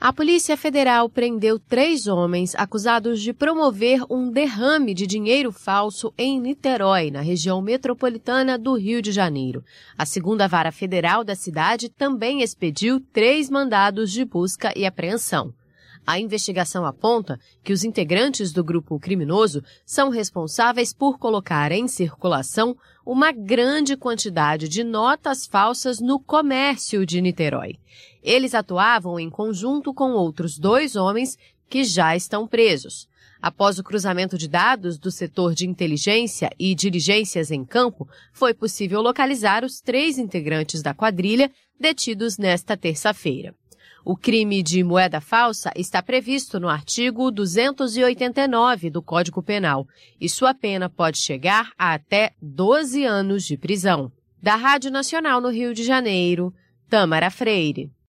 A Polícia Federal prendeu 3 homens acusados de promover um derrame de dinheiro falso em Niterói, na região metropolitana do Rio de Janeiro. A segunda vara federal da cidade também expediu 3 mandados de busca e apreensão. A investigação aponta que os integrantes do grupo criminoso são responsáveis por colocar em circulação uma grande quantidade de notas falsas no comércio de Niterói. Eles atuavam em conjunto com outros 2 homens que já estão presos. Após o cruzamento de dados do setor de inteligência e diligências em campo, foi possível localizar os 3 integrantes da quadrilha detidos nesta terça-feira. O crime de moeda falsa está previsto no artigo 289 do Código Penal e sua pena pode chegar a até 12 anos de prisão. Da Rádio Nacional no Rio de Janeiro, Tâmara Freire.